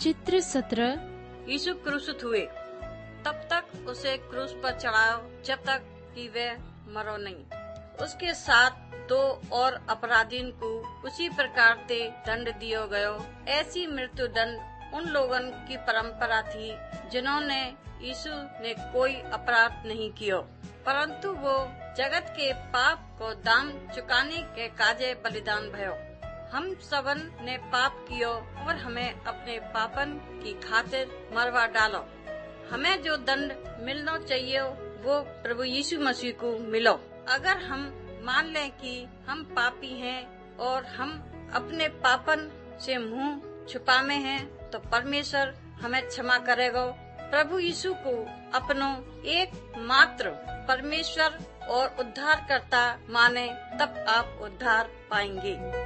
चित्र 17। यीशु क्रूसित हुए, तब तक उसे क्रूस पर चढ़ाओ जब तक कि वे मरो नहीं। उसके साथ 2 और अपराधीन को उसी प्रकार से दंड दियो गयो। ऐसी मृत्यु दंड उन लोगों की परंपरा थी जिन्होंने यीशु ने कोई अपराध नहीं किया, परंतु वो जगत के पाप को दाम चुकाने के काजे बलिदान भयो। हम सबन ने पाप कियो और हमें अपने पापन की खातिर मरवा डालो। हमें जो दंड मिलना चाहिए वो प्रभु यीशु मसीह को मिलो। अगर हम मान लें कि हम पापी हैं और हम अपने पापन से मुंह छुपा में हैं, तो परमेश्वर हमें क्षमा करेगा। प्रभु यीशु को अपनो एक मात्र परमेश्वर और उद्धारकर्ता माने, तब आप उद्धार पाएंगे।